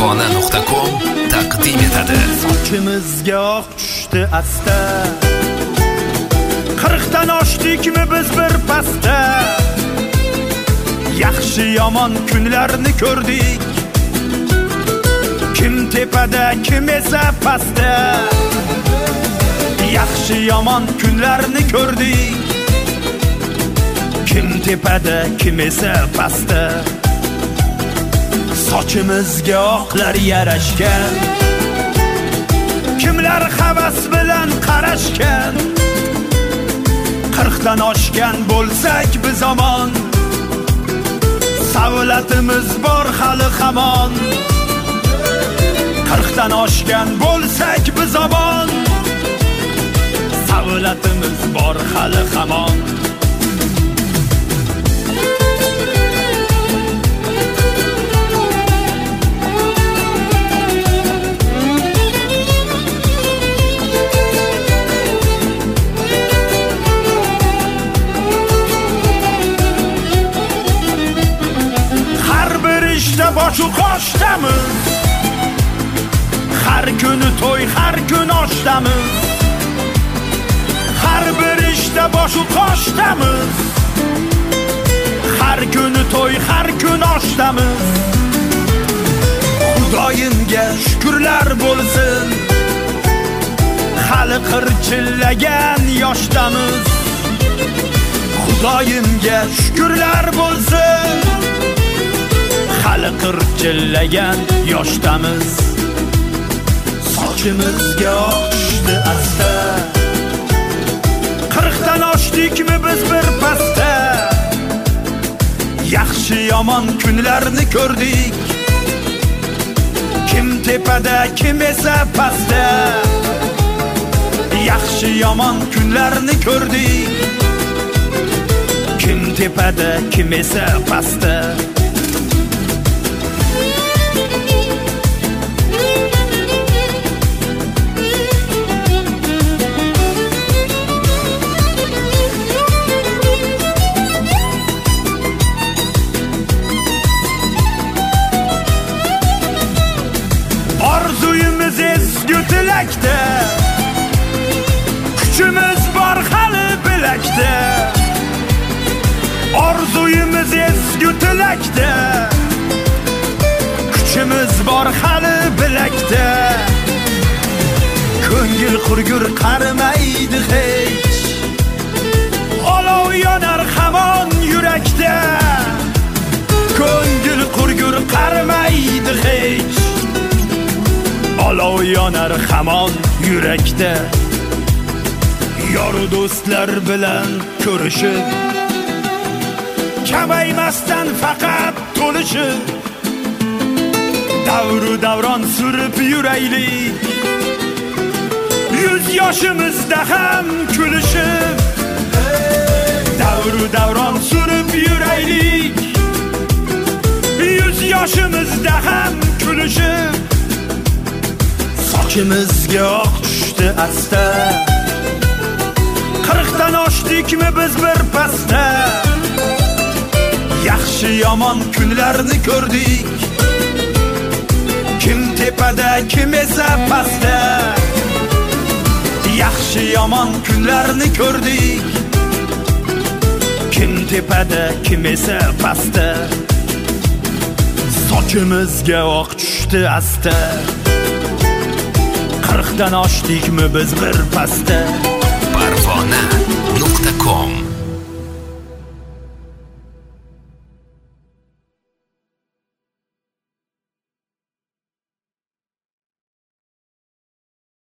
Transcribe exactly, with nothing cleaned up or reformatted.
parvona nuqta com taqdim etadi. Sochimizga oq tushdi asta, qirqdan oshdikmi biz bir pasta. Yaxshi yomon kunlarni ko'rdik, kim tepada kim esa pasta. Yaxshi yomon kunlarni ko'rdik, kim tepada kim esa pasta. Sochimizga oqlar yarashgan, kimlar havas bilan qarashgan. Qirqdan oshgan bo'lsak biz zamon, savlatimiz bor hali hamon. Qirqdan oshgan bo'lsak biz zamon, savlatimiz bor hali hamon. Boşu qo'shdamiz, har kuni to'y, har kun oshdamiz. Har bir ishda boshu qo'shdamiz, har kuni to'y, har kun oshdamiz. Xudoyimga shukrlar bo'lsin, hali qirchillagan yoshdamiz. Xudoyimga shukrlar bo'lsin, hali qirchillagan yoshdamiz. Sochimizga oq tushdi asta, qirqdan oshdikmi biz bir pasta. Yaxshi yomon kunlarni ko'rdik, kim tepada kim esa pasta. Yaxshi yomon kunlarni ko'rdik, kim tepada kim esa pasta. Orzuyimiz ezgu tilakda, kuchimiz bor hali bilakda. Orzuyimiz ezgu tilakda, kuchimiz bor hali bilakda. Ko'ngil qurgur qarimaydi hech, olov yonar hamon yurakda. Ko'ngil qurgur qarimaydi hech, olov yonar hamon yurakda. Yoru do'stlar bilan ko'rishib, kamaymasdan faqat to'lishib, davru davron surib yuraylik. Yuz yoshimizda ham kulishib, davru davron surib yuraylik. Yuz yoshimizda ham kulishib. Sochimizga oq tushdi asta, qirqdan oshdikmi biz bir pasta. Yaxshi yomon kunlarni ko'rdik, kim tepada kim esa pasta. Yaxshi yomon kunlarni ko'rdik, kim tepada kim esa pasta. Sochimizga oq tushdi asta, qirqdan oshdikmi biz bir pasta. parvona nuqta com